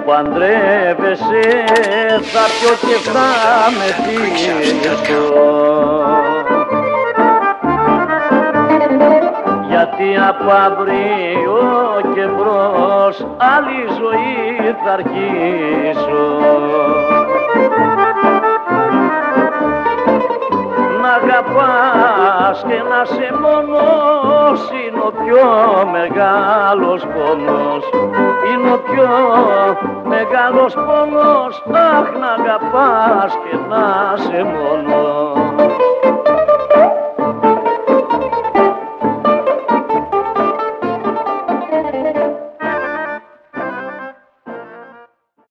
παντρεύεσαι θα πιω και θα μεθύσω. Γιατί από αύριο και μπρος άλλη ζωή θα αρχίσω. Να αγαπάς και να σε μόνος είναι ο πιο μεγάλος πόνος. Είναι ο πιο μεγάλος πόνος, αχ, να αγαπάς και να σε μόνος.